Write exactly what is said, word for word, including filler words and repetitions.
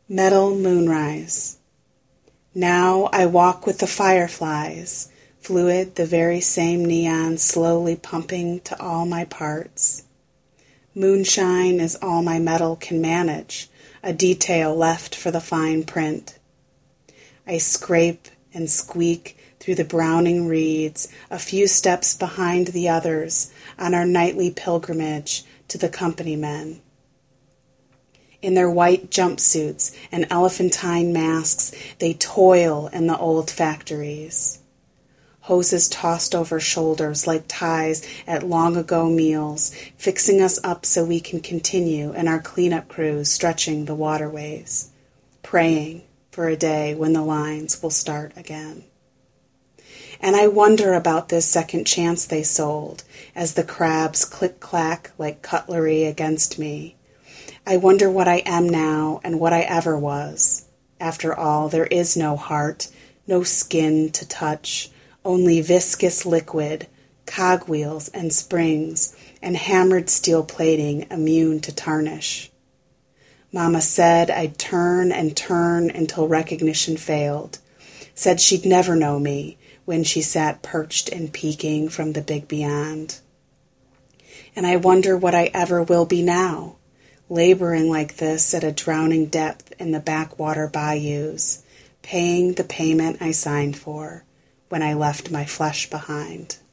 Metal moonrise. Now I walk with the fireflies, fluid the very same neon slowly pumping to all my parts. Moonshine is all my metal can manage, a detail left for the fine print. I scrape and squeak through the browning reeds, a few steps behind the others on our nightly pilgrimage to the company men. In their white jumpsuits and elephantine masks, they toil in the old factories. Hoses tossed over shoulders like ties at long-ago meals, fixing us up so we can continue in our cleanup crews stretching the waterways, praying for a day when the lines will start again. And I wonder about this second chance they sold, as the crabs click-clack like cutlery against me. I wonder what I am now and what I ever was. After all, there is no heart, no skin to touch, only viscous liquid, cogwheels and springs, and hammered steel plating immune to tarnish. Mama said I'd turn and turn until recognition failed, said she'd never know me when she sat perched and peeking from the big beyond. And I wonder what I ever will be now, laboring like this at a drowning depth in the backwater bayous, paying the payment I signed for when I left my flesh behind.